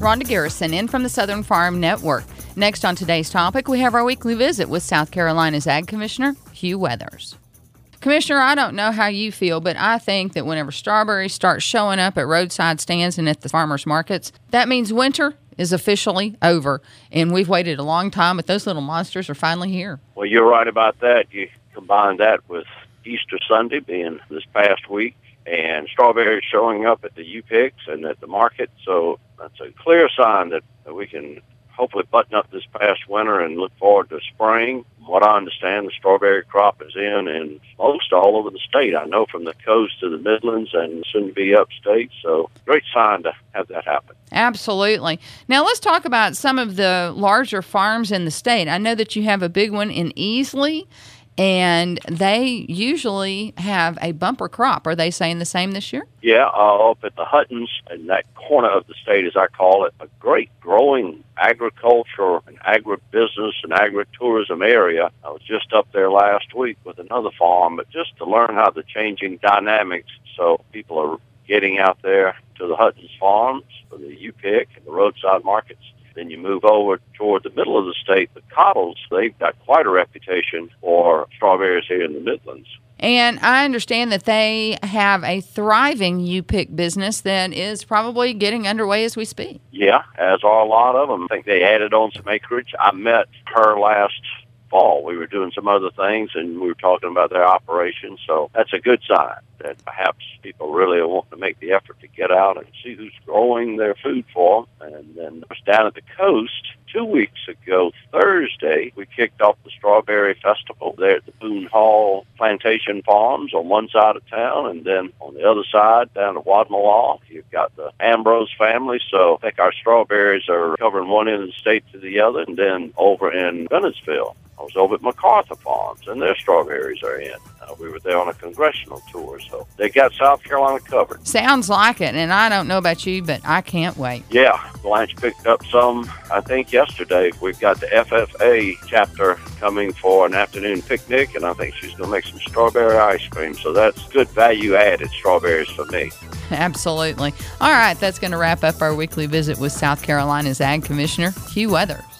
Rhonda Garrison in from the Southern Farm Network. Next on today's topic, we have our weekly visit with South Carolina's Ag Commissioner, Hugh Weathers. Commissioner, I don't know how you feel, but I think that whenever strawberries start showing up at roadside stands and at the farmers markets, that means winter is officially over. And we've waited a long time, but those little monsters are finally here. Well, you're right about that. You combine that with Easter Sunday being this past week and strawberries showing up at the U-Picks and at the market. So that's a clear sign that we can hopefully button up this past winter and look forward to spring. From what I understand, the strawberry crop is in most all over the state. I know from the coast to the Midlands and soon to be upstate. So great sign to have that happen. Absolutely. Now let's talk about some of the larger farms in the state. I know that you have a big one in Easley, and they usually have a bumper crop. Are they saying the same this year? Yeah, up at the Huttons, in that corner of the state, as I call it, a great growing agriculture and agribusiness and agritourism area. I was just up there last week with another farm, but just to learn how the changing dynamics. So people are getting out there to the Huttons farms for the U-Pick and the roadside markets. Then you move over toward the middle of the state, the Cottles, they've got quite a reputation for strawberries here in the Midlands. And I understand that they have a thriving U-Pick business that is probably getting underway as we speak. Yeah, as are a lot of them. I think they added on some acreage. I met her last fall. We were doing some other things, and we were talking about their operations. So that's a good sign that perhaps people really want to make the effort to get out and see who's growing their food for them. And then down at the coast, 2 weeks ago, Thursday, we kicked off the Strawberry Festival there at the Boone Hall Plantation Farms on one side of town, and then on the other side, down at Wadmalaw, you've got the Ambrose family. So I think our strawberries are covering one end of the state to the other, and then over in Bennettsville, I was over at MacArthur Farms, and their strawberries are in. We were there on a congressional tour, so they got South Carolina covered. Sounds like it, and I don't know about you, but I can't wait. Yeah, Blanche picked up some, I think, yesterday. We've got the FFA chapter coming for an afternoon picnic, and I think she's going to make some strawberry ice cream, so that's good value-added strawberries for me. Absolutely. All right, that's going to wrap up our weekly visit with South Carolina's Ag Commissioner, Hugh Weathers.